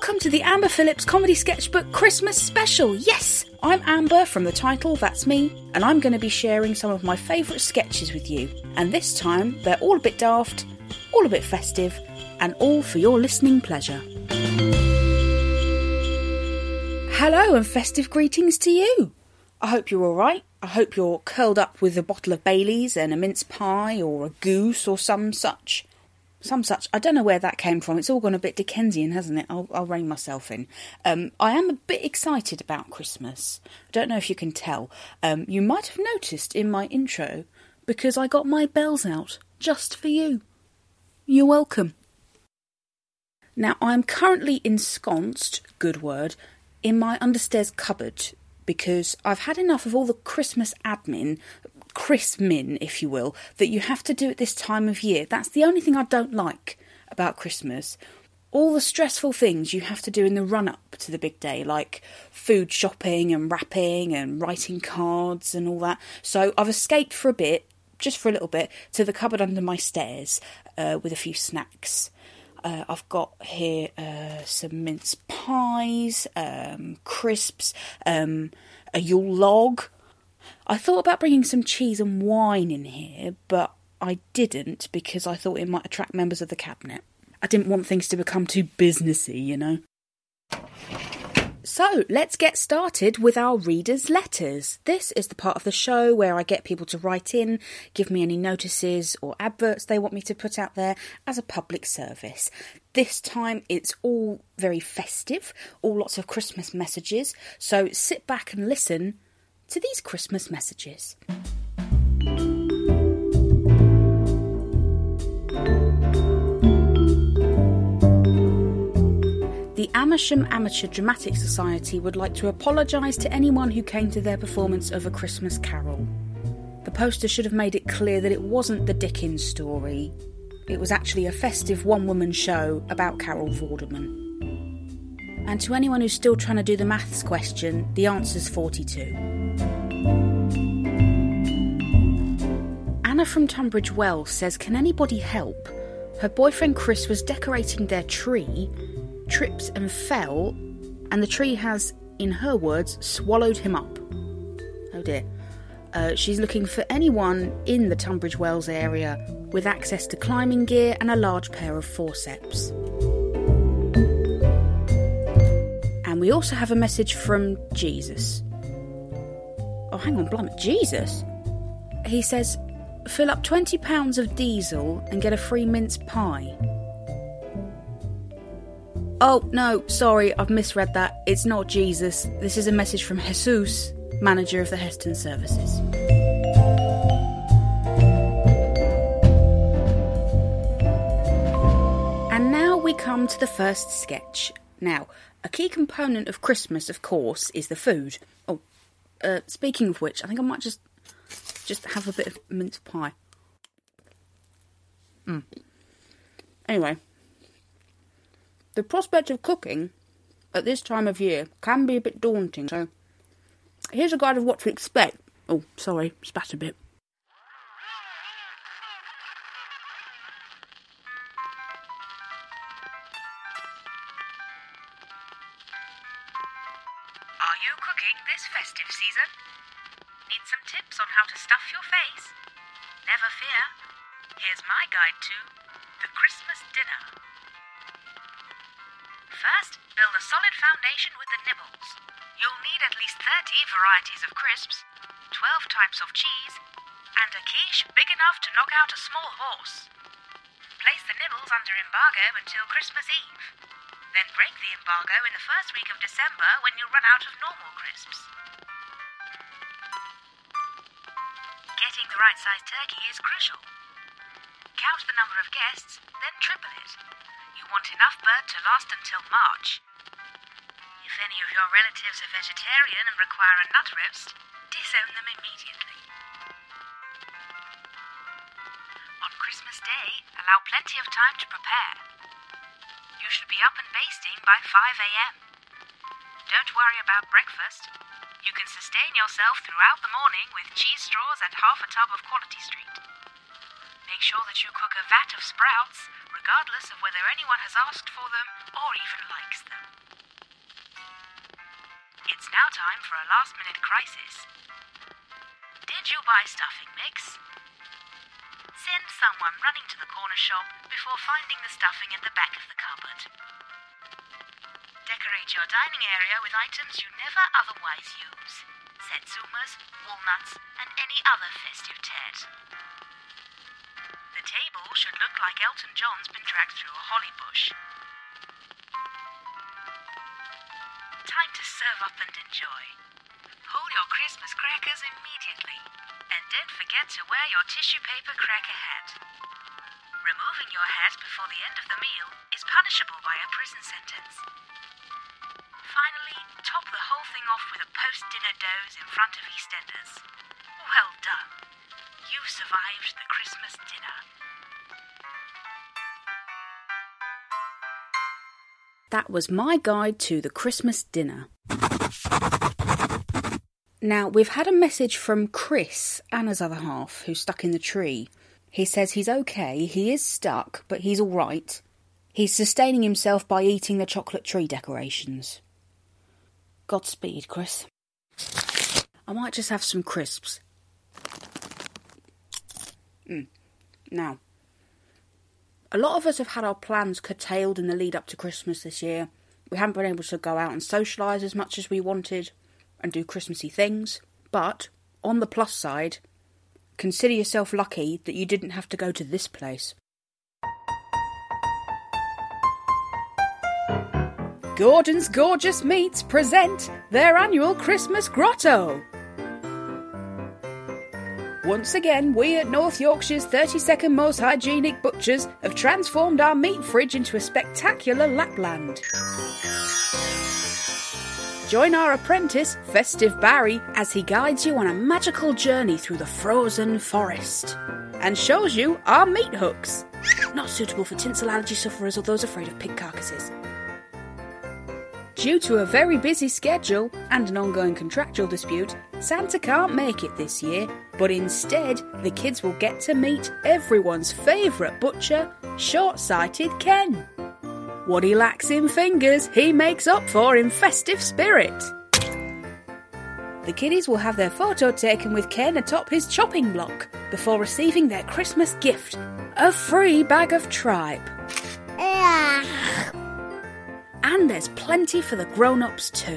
Welcome to the Amber Phillips Comedy Sketchbook Christmas Special. Yes, I'm Amber from the title, that's me, and I'm going to be sharing some of my favourite sketches with you. And this time, they're all a bit daft, all a bit festive, and all for your listening pleasure. Hello and festive greetings to you. I hope you're alright. I hope you're curled up with a bottle of Baileys and a mince pie or a goose or some such. I don't know where that came from. It's all gone a bit Dickensian, hasn't it? I'll rein myself in. I am a bit excited about Christmas. I don't know if you can tell. You might have noticed in my intro, because I got my bells out just for you. You're welcome. Now, I'm currently ensconced, good word, in my understairs cupboard, because I've had enough of all the Christmas admin, Chrismin, if you will, that you have to do at this time of year. That's the only thing I don't like about Christmas. All the stressful things you have to do in the run-up to the big day, like food shopping and wrapping and writing cards and all that. So I've escaped for a bit, just for a little bit, to the cupboard under my stairs with a few snacks. I've got here some mince pies, crisps, a Yule log. I thought about bringing some cheese and wine in here, but I didn't because I thought it might attract members of the cabinet. I didn't want things to become too businessy, you know. So, let's get started with our readers' letters. This is the part of the show where I get people to write in, give me any notices or adverts they want me to put out there as a public service. This time it's all very festive, all lots of Christmas messages, so sit back and listen to these Christmas messages. The Amersham Amateur Dramatic Society would like to apologise to anyone who came to their performance of A Christmas Carol. The poster should have made it clear that it wasn't the Dickens story. It was actually a festive one-woman show about Carol Vorderman. And to anyone who's still trying to do the maths question, the answer's 42. Anna from Tunbridge Wells says, can anybody help? Her boyfriend Chris was decorating their tree, trips and fell, and the tree has, in her words, swallowed him up. Oh dear. She's looking for anyone in the Tunbridge Wells area with access to climbing gear and a large pair of forceps. And we also have a message from Jesus. Oh, hang on, blimey, Jesus? He says, fill up £20 of diesel and get a free mince pie. Oh, no, sorry, I've misread that. It's not Jesus. This is a message from Jesus, manager of the Heston services. And now we come to the first sketch. Now, a key component of Christmas, of course, is the food. Oh, speaking of which, I think I might just have a bit of mince pie. Anyway, the prospect of cooking at this time of year can be a bit daunting, so here's a guide of what to expect. Oh, sorry, spat a bit. Are you cooking this festive season? Need some tips on how to stuff your face? Never fear. Here's my guide to the Christmas dinner. First, build a solid foundation with the nibbles. You'll need at least 30 varieties of crisps, 12 types of cheese, and a quiche big enough to knock out a small horse. Place the nibbles under embargo until Christmas Eve. Then break the embargo in the first week of December when you'll run out of normal crisps. Getting the right size turkey is crucial. Count the number of guests, then triple it. You want enough bird to last until March. If any of your relatives are vegetarian and require a nut roast, disown them immediately. On Christmas Day, allow plenty of time to prepare. You should be up and basting by 5 a.m. Don't worry about breakfast. You can sustain yourself throughout the morning with cheese straws and half a tub of Quality Street. Make sure that you cook a vat of sprouts, regardless of whether anyone has asked for them or even likes them. now time for a last-minute crisis. Did you buy stuffing mix? Send someone running to the corner shop before finding the stuffing at the back of the cupboard. Decorate your dining area with items you never otherwise use. Satsumas, walnuts, and any other festive ted. The table should look like Elton John's been dragged through a holly bush. Time to serve up and enjoy. Pull your Christmas crackers immediately. And don't forget to wear your tissue paper cracker hat. Removing your hat before the end of the meal is punishable by a prison sentence. Finally, top the whole thing off with a post-dinner doze in front of EastEnders. Well done. You've survived the Christmas dinner. That was my guide to the Christmas dinner. Now, we've had a message from Chris, Anna's other half, who's stuck in the tree. He says he's okay, he is stuck, but he's all right. He's sustaining himself by eating the chocolate tree decorations. Godspeed, Chris. I might just have some crisps. Now, a lot of us have had our plans curtailed in the lead up to Christmas this year. We haven't been able to go out and socialise as much as we wanted and do Christmassy things. But, on the plus side, consider yourself lucky that you didn't have to go to this place. Gordon's Gorgeous Meats present their annual Christmas Grotto. Once again, we at North Yorkshire's 32nd most hygienic butchers have transformed our meat fridge into a spectacular Lapland. Join our apprentice, Festive Barry, as he guides you on a magical journey through the frozen forest and shows you our meat hooks. Not suitable for tinsel allergy sufferers or those afraid of pig carcasses. Due to a very busy schedule and an ongoing contractual dispute, Santa can't make it this year, but instead the kids will get to meet everyone's favourite butcher, short-sighted Ken. What he lacks in fingers, he makes up for in festive spirit. The kiddies will have their photo taken with Ken atop his chopping block before receiving their Christmas gift, a free bag of tripe. And there's plenty for the grown-ups too.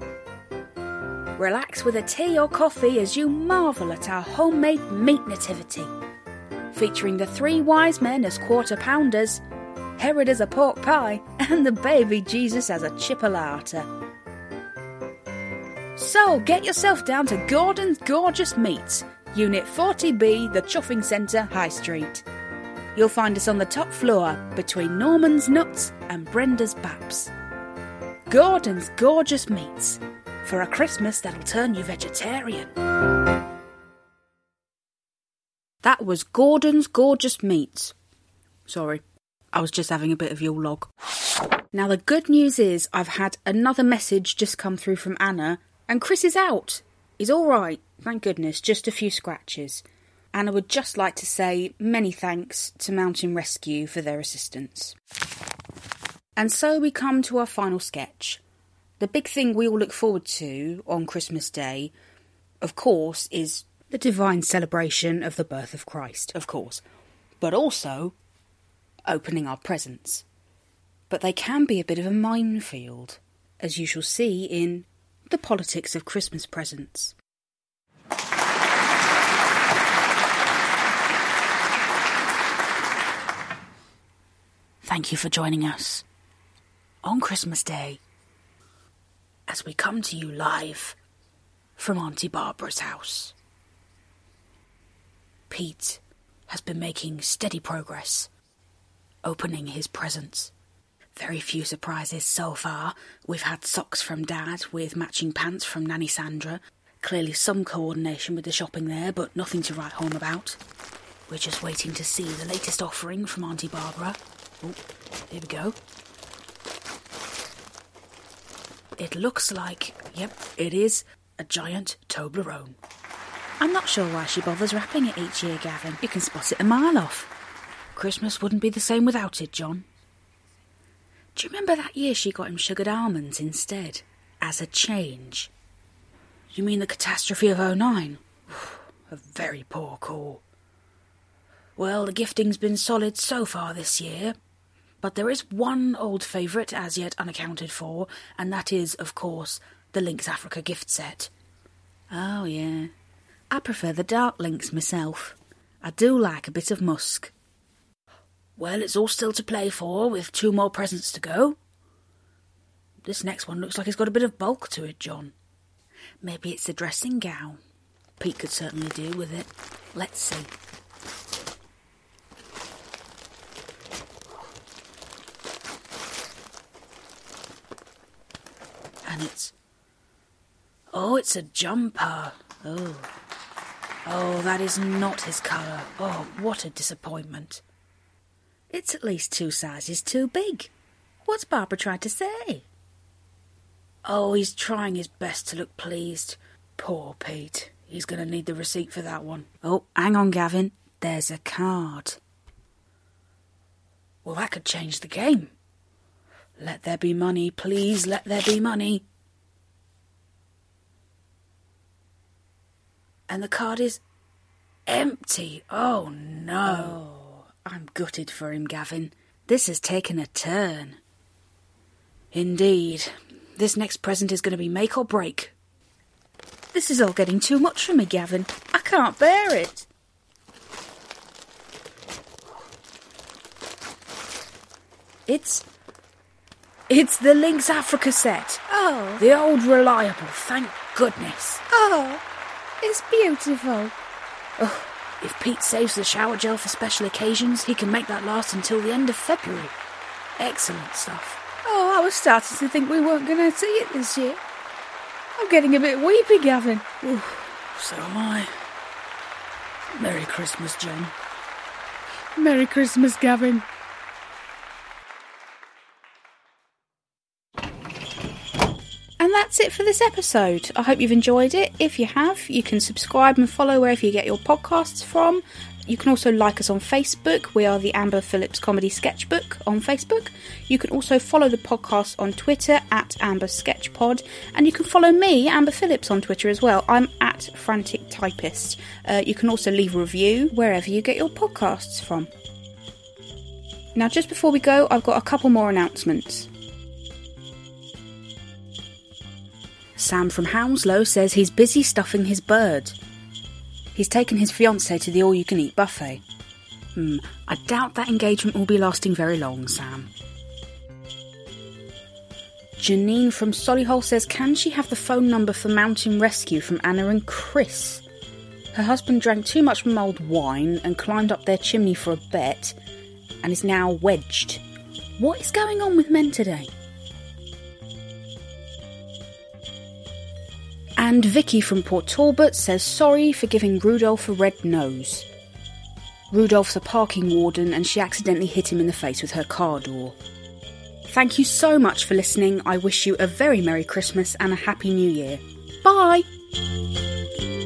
Relax with a tea or coffee as you marvel at our homemade meat nativity, featuring the 3 wise men as quarter-pounders, Herod as a pork pie, and the baby Jesus as a chipolata. So get yourself down to Gordon's Gorgeous Meats, Unit 40B, the Chuffing Centre, High Street. You'll find us on the top floor between Norman's Nuts and Brenda's Baps. Gordon's Gorgeous Meats, for a Christmas that'll turn you vegetarian. That was Gordon's Gorgeous Meats. Sorry, I was just having a bit of Yule log. Now the good news is I've had another message just come through from Anna, and Chris is out. He's all right, thank goodness, just a few scratches. And I would just like to say many thanks to Mountain Rescue for their assistance. And so we come to our final sketch. The big thing we all look forward to on Christmas Day, of course, is the divine celebration of the birth of Christ, of course. But also opening our presents. But they can be a bit of a minefield, as you shall see in The Politics of Christmas Presents. Thank you for joining us on Christmas Day as we come to you live from Auntie Barbara's house. Pete has been making steady progress, opening his presents. Very few surprises so far. We've had socks from Dad with matching pants from Nanny Sandra. Clearly some coordination with the shopping there, but nothing to write home about. We're just waiting to see the latest offering from Auntie Barbara. Oh, here we go. It looks like, yep, it is a giant Toblerone. I'm not sure why she bothers wrapping it each year, Gavin. You can spot it a mile off. Christmas wouldn't be the same without it, John. Do you remember that year she got him sugared almonds instead? As a change. You mean the catastrophe of '09? A very poor call. Well, the gifting's been solid so far this year, but there is one old favourite as yet unaccounted for, and that is, of course, the Lynx Africa gift set. Oh, yeah. I prefer the dark Lynx myself. I do like a bit of musk. Well, it's all still to play for, with 2 more presents to go. This next one looks like it's got a bit of bulk to it, John. Maybe it's the dressing gown. Pete could certainly do with it. Let's see. And it's a jumper. Oh, that is not his colour. Oh, what a disappointment. It's at least 2 sizes too big. What's Barbara tried to say? Oh, he's trying his best to look pleased. Poor Pete. He's going to need the receipt for that one. Oh, hang on, Gavin. There's a card. Well, that could change the game. Let there be money, please, let there be money. And the card is empty. Oh, no. Oh, I'm gutted for him, Gavin. This has taken a turn. Indeed. This next present is going to be make or break. This is all getting too much for me, Gavin. I can't bear it. It's the Lynx Africa set. Oh. The old reliable, thank goodness. Oh, it's beautiful. Oh, if Pete saves the shower gel for special occasions, he can make that last until the end of February. Excellent stuff. Oh, I was starting to think we weren't going to see it this year. I'm getting a bit weepy, Gavin. Ooh, so am I. Merry Christmas, John. Merry Christmas, Gavin. And that's it for this episode. I hope you've enjoyed it. If you have, you can subscribe and follow wherever you get your podcasts from. You can also like us on Facebook. We are the Amber Phillips Comedy Sketchbook on Facebook. You can also follow the podcast on Twitter at Amber Sketchpod. And you can follow me, Amber Phillips, on Twitter as well. I'm at Frantic Typist. You can also leave a review wherever you get your podcasts from. Now, just before we go, I've got a couple more announcements. Sam from Hounslow says he's busy stuffing his bird. He's taken his fiancée to the all-you-can-eat buffet. I doubt that engagement will be lasting very long, Sam. Janine from Solihull says, can she have the phone number for Mountain Rescue from Anna and Chris? Her husband drank too much mulled wine and climbed up their chimney for a bet and is now wedged. What is going on with men today? And Vicky from Port Talbot says sorry for giving Rudolph a red nose. Rudolph's a parking warden and she accidentally hit him in the face with her car door. Thank you so much for listening. I wish you a very Merry Christmas and a Happy New Year. Bye!